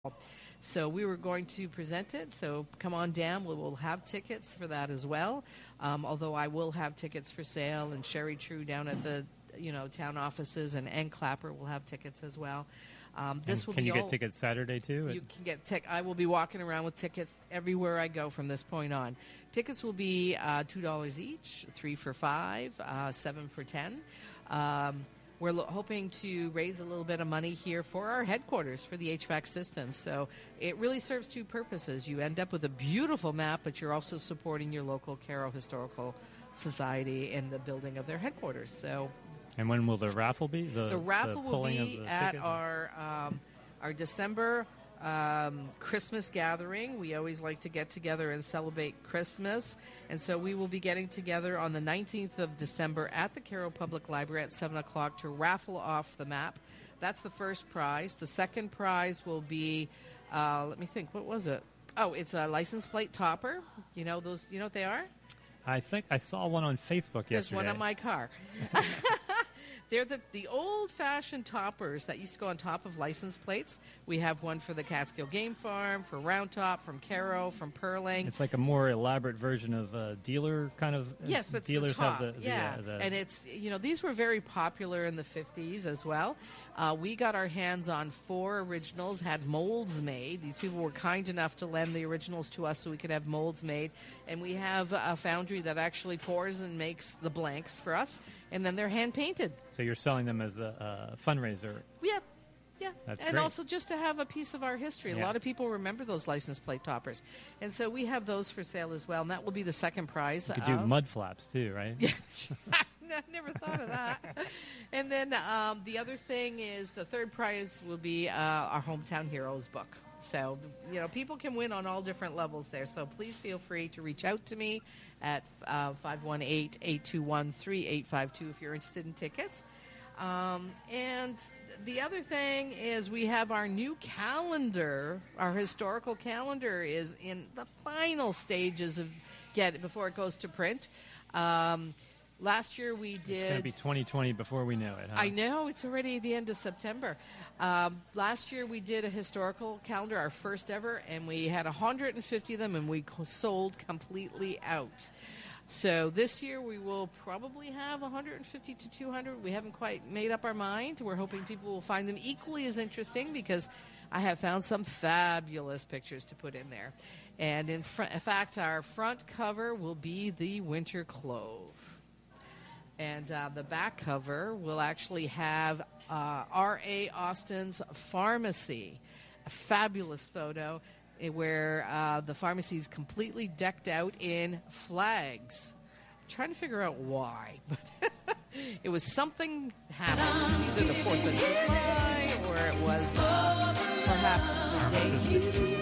So we were going to present it. So come on down. We will have tickets for that as well. Although I will have tickets for sale, and Sherry True down at the town offices, and Clapper will have tickets as well. This will can you get tickets Saturday too? You can get I will be walking around with tickets everywhere I go from this point on. Tickets will be $2 each, 3 for $5, 7 for $10. We're hoping to raise a little bit of money here for our headquarters for the HVAC system. So it really serves two purposes. You end up with a beautiful map, but you're also supporting your local Carroll Historical Society in the building of their headquarters. So. And when will the raffle be? The raffle will be at our December Christmas gathering. We always like to get together and celebrate Christmas. And so we will be getting together on the 19th of December at the Carroll Public Library at 7 o'clock to raffle off the map. That's the first prize. The second prize will be, let me think, what was it? Oh, it's a license plate topper. You know what they are? I think I saw one on Facebook yesterday. There's one on my car. They're the old-fashioned toppers that used to go on top of license plates. We have one for the Catskill Game Farm, for Round Top, from Carroll, from Purling. It's like a more elaborate version of a dealer kind of. Yes, but dealers it's the top. Have the and it's these were very popular in the 50s as well. We got our hands on 4 originals, had molds made. These people were kind enough to lend the originals to us so we could have molds made. And we have a foundry that actually pours and makes the blanks for us, and then they're hand-painted. So you're selling them as a fundraiser? Yeah. That's and great. Also just to have a piece of our history. Yeah. A lot of people remember those license plate toppers. And so we have those for sale as well, and that will be the second prize. You could do mud flaps too, right? Yeah. I never thought of that. And then the other thing is the third prize will be our Hometown Heroes book. So, people can win on all different levels there. So please feel free to reach out to me at 518-821-3852 if you're interested in tickets. And the other thing is we have our new calendar. Our historical calendar is in the final stages of before it goes to print. Last year we did... It's going to be 2020 before we know it, huh? I know. It's already the end of September. Last year we did a historical calendar, our first ever, and we had 150 of them, and we sold completely out. So this year we will probably have 150 to 200. We haven't quite made up our mind. We're hoping people will find them equally as interesting because I have found some fabulous pictures to put in there. And in fact, our front cover will be the Winter Clove. And the back cover will actually have R.A. Austin's Pharmacy, a fabulous photo where the pharmacy is completely decked out in flags. I'm trying to figure out why, but it was something happened. It was either the 4th of July or it was perhaps the day.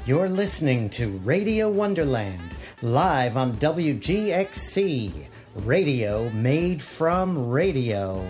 You're listening to Radio Wonderland, live on WGXC, radio made from radio.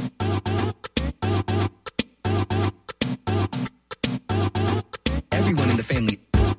the family.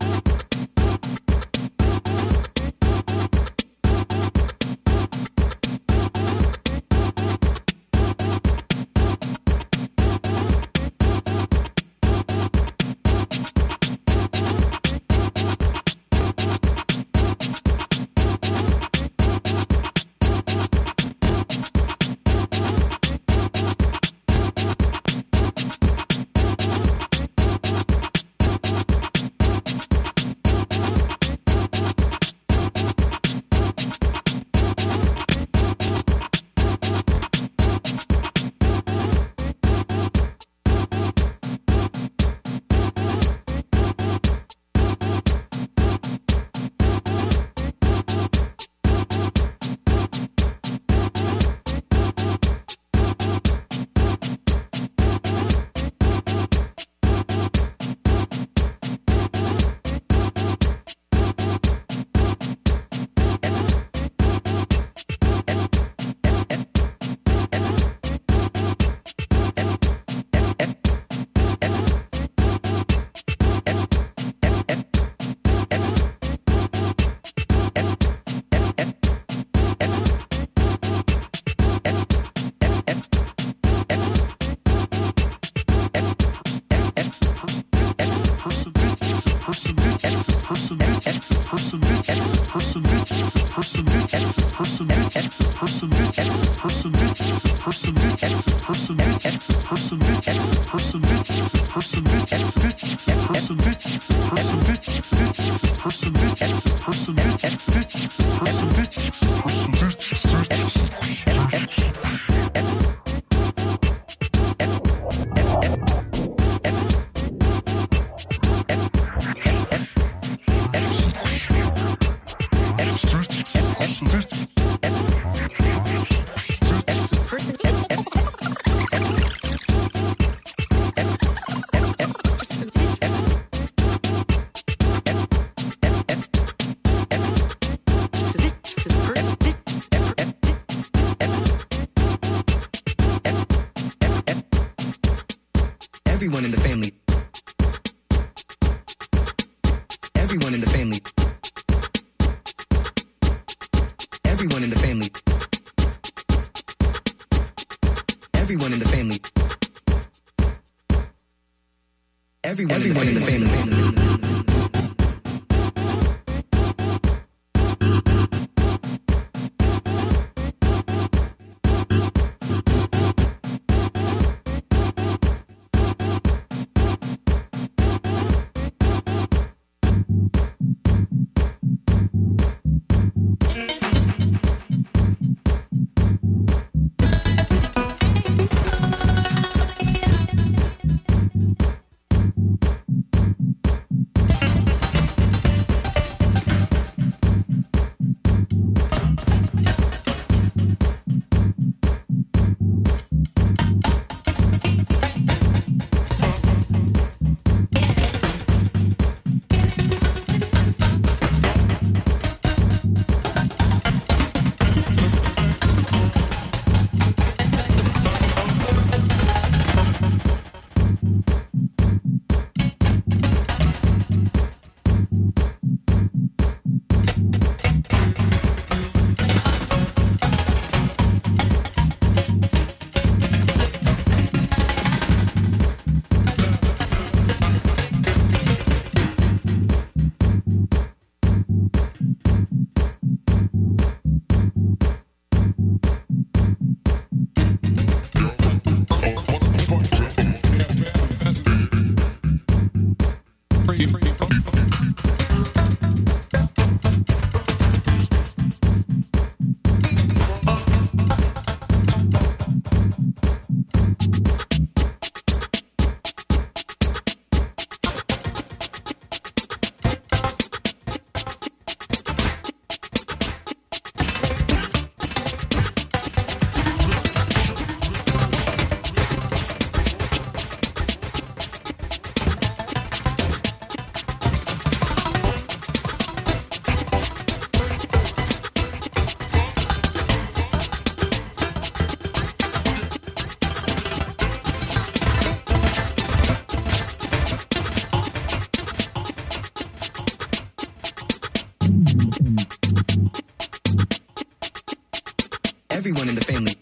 Everyone in the family. Everyone in the family. Everyone in the family. Everyone in the family. Everyone in the family. Everyone in the family.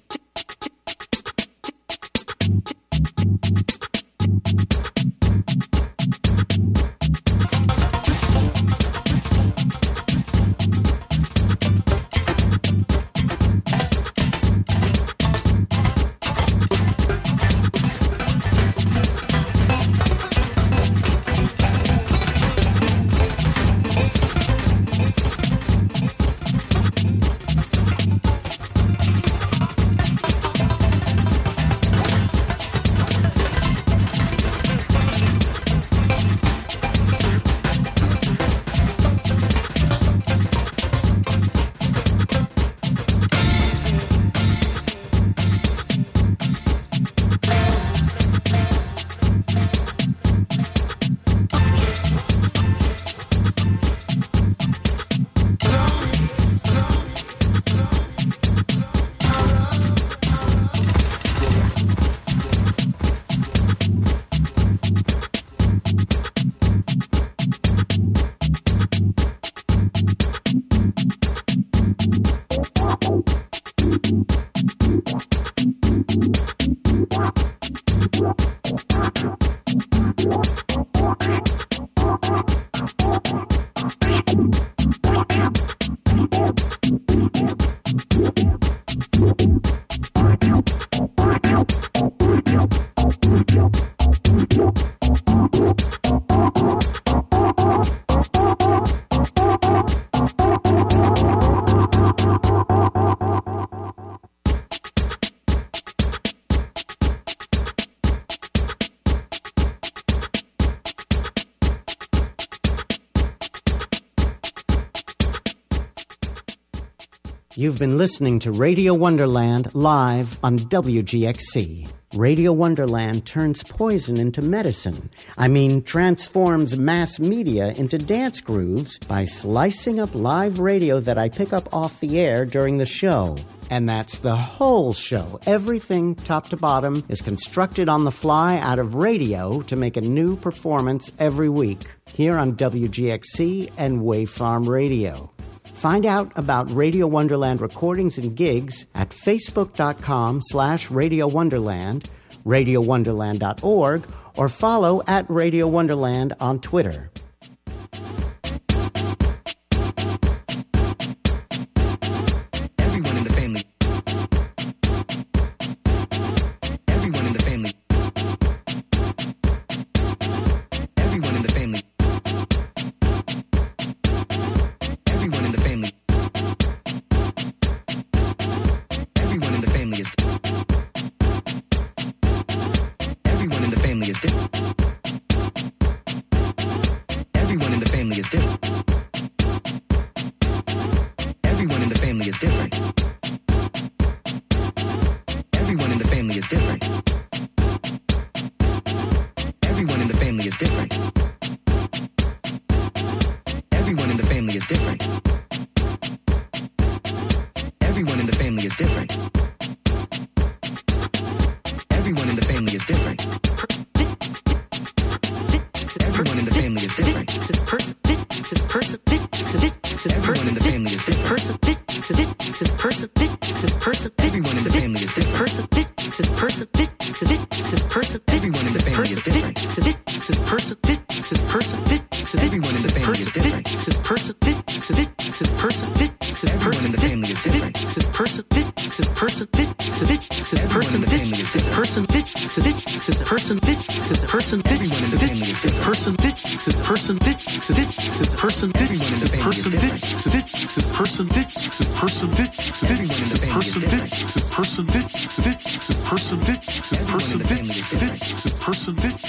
You've been listening to Radio Wonderland live on WGXC. Radio Wonderland turns poison into medicine. Transforms mass media into dance grooves by slicing up live radio that I pick up off the air during the show. And that's the whole show. Everything, top to bottom, is constructed on the fly out of radio to make a new performance every week here on WGXC and Wave Farm Radio. Find out about Radio Wonderland recordings and gigs at facebook.com/Radio Wonderland, radiowonderland.org, or follow at Radio Wonderland on Twitter. Everyone in the family. Everyone in the family. Everyone in the family. Everyone in the family. Everyone in the family is. Everyone in the family is different. Everyone in the family is different. Everyone in the family is different. Everyone in the family is different. Everyone in the family is different. Everyone in the family is different. Everyone in the family is different. Everyone in the family is different. Everyone in the family is different. Everyone in the family is different. Everyone in the family is different. Everyone in the family is different. Everyone in the family is different. Everyone in the family is different. Everyone in the family is different.